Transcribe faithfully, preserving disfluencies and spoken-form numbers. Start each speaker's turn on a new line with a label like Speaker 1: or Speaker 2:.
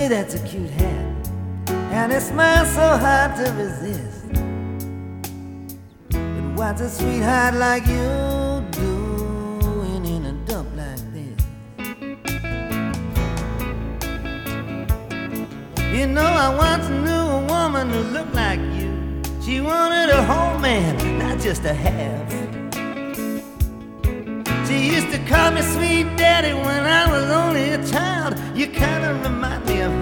Speaker 1: That's a cute hat, and it smells so hard to resist. But what's a sweetheart like you doing in a dump like this? You know, I once knew a woman who looked like you. She wanted a whole man, not just a half. She used to call me sweet daddy when I was only a child. You kinda remind me of her.